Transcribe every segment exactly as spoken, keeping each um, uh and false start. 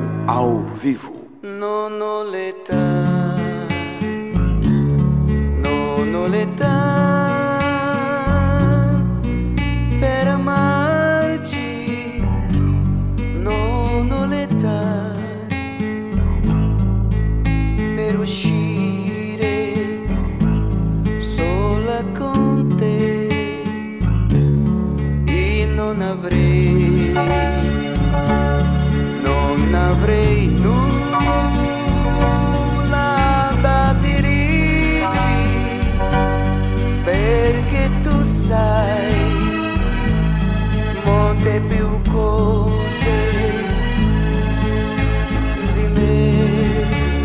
ao vivo. Non ho l'età, non ho l'età per amarci, non ho l'età per uscire sola con te e non avrei, non avrei nulla da dirti, perché tu sai molte più cose di me.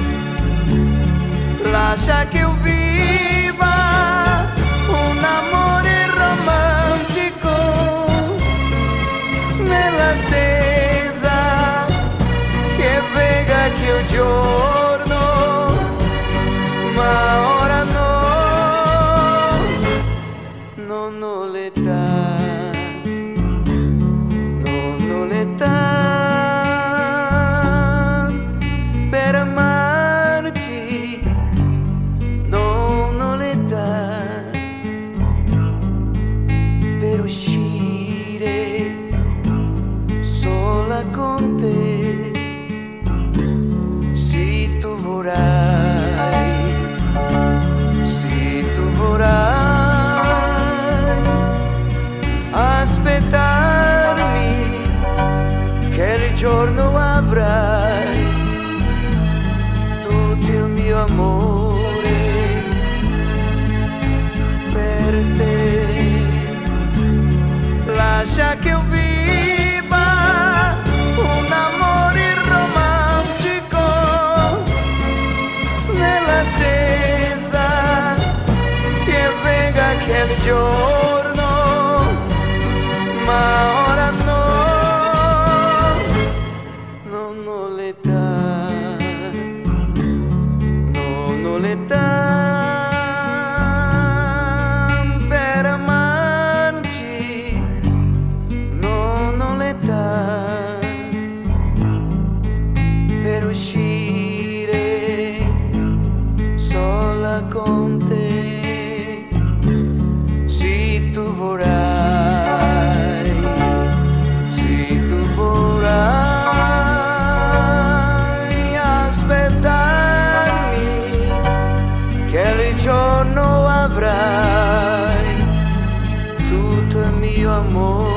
Lascia che io viva un amore romantico nell'attesa che venga che il giorno, ma ora no, non ho l'età, non ho l'età per amarti, non ho l'età per uscire sola con te. Se tu vorrai, se tu vorrai aspettarmi, che il giorno avrai tutto il mio amore per te. Lascia che io viva un amore romantico nell'attesa che venga che il giorno, ma ora no, non ho l'età, non ho l'età per amarci, non ho l'età per uscire sola con te. Se tu vorrai, se tu vorrai aspettarmi, che il giorno avrai tutto il mio amore